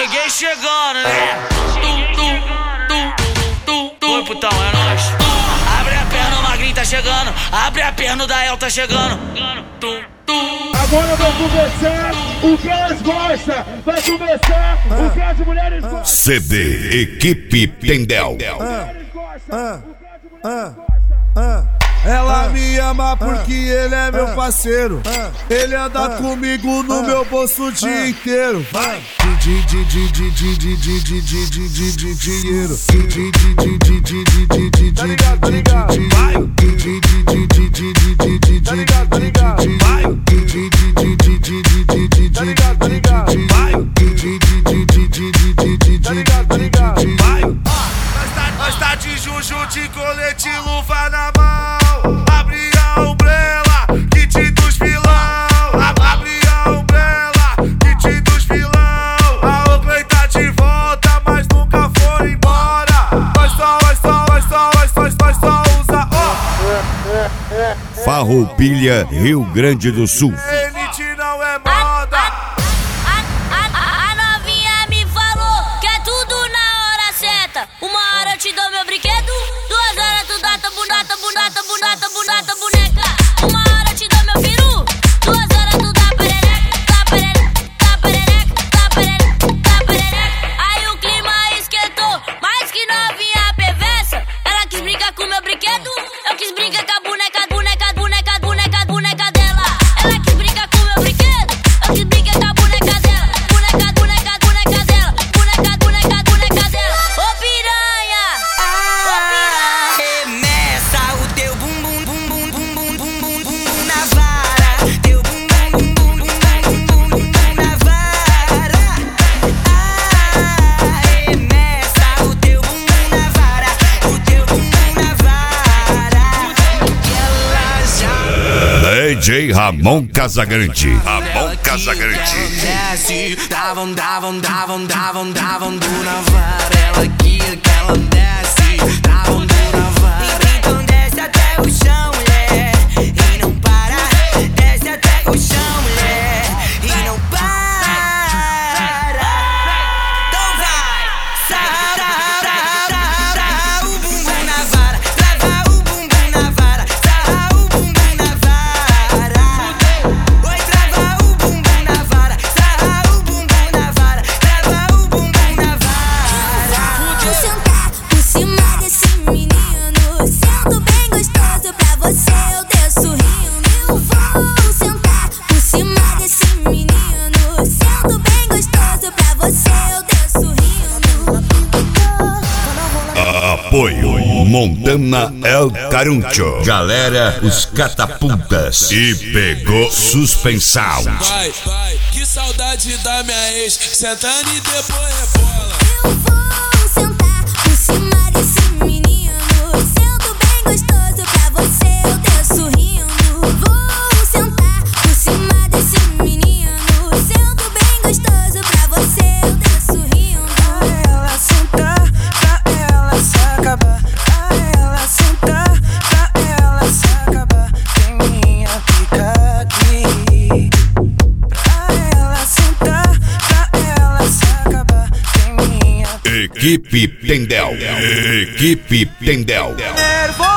Cheguei chegando, né? Oi, putão, é nóis. Abre a perna, o magrinho tá chegando. Abre a perna, o Dael tá chegando. Agora vai começar o que elas gostam. Vai começar o que as mulheres gostam. CD Equipe Tendel. Ela me ama porque ele é meu parceiro. Ele anda comigo no meu bolso o dia inteiro. Vai! Dinheiro. Nós tá de juju, de colete, luva na mão. Abre a umbrella, kit dos vilão. Abre a umbrella, kit dos vilão. A Oakley tá de volta, mas nunca foi embora. Nós só usa Farroupilha, Rio Grande do Sul. Elite não é moda. A novinha me falou que é tudo na hora certa. Uma hora eu te dou meu brinquedo, 2 horas tu dá tua boneca. Uma hora eu te dou meu peru, 2 horas tu dá perereca. Aí o clima esquentou, mais que novinha perversa. Ela quis brincar com meu brinquedo, eu quis brincar com a boneca dela. Ela quis brincar com meu brinquedo, eu quis brincar com a boneca dela. Boneca dela. Ô piranha, Remessa o teu bumbum na vara. Teu bumbum na vara. Remessa o teu bumbum na vara. O teu bumbum na vara. DJ Ramon Casagrande. Desce, davam do na vara. Ela que ela desce, davam do na vara. Então desce até o chão, mulher, e não para. Desce até o chão, mulher, e não para. Então vai, sarra o bumbum na vara. Trava o bumbum na vara. Sarra o bumbum na vara. Oi, trava o bumbum na vara. Sarra o bumbum na vara. Trava o bumbum na vara. vou sentar por cima desse menino, sendo bem gostoso pra você, eu desço rindo. Eu vou sentar por cima desse menino, sendo bem gostoso pra você, eu desço rindo. Apoio Montana El Caruncho. Galera, os catapultas. E pegou Suspensal. Vai, que saudade da minha ex, sentando e depois rebola. Eu vou sentar por cima desse menino, sendo bem gostoso pra você, eu desço rindo. Vou sentar por cima desse menino, sendo bem gostoso pra você, eu desço rindo. Pra ela sentar, pra ela se acabar. Pra ela sentar, pra ela se acabar. Tem minha pica aqui. Pra ela sentar, pra ela se acabar. Tem minha Equipe Tendel. nervoso.